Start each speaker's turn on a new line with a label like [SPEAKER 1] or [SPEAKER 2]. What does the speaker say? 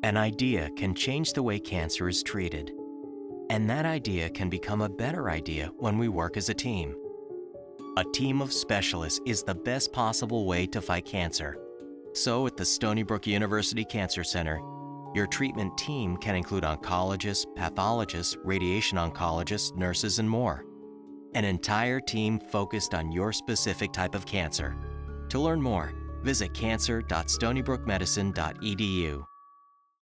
[SPEAKER 1] An idea can change the way cancer is treated. And that idea can become a better idea when we work as a team. A team of specialists is the best possible way to fight cancer. So at the Stony Brook University Cancer Center, your treatment team can include oncologists, pathologists, radiation oncologists, nurses, and more. An entire team focused on your specific type of cancer. To learn more, visit cancer.stonybrookmedicine.edu.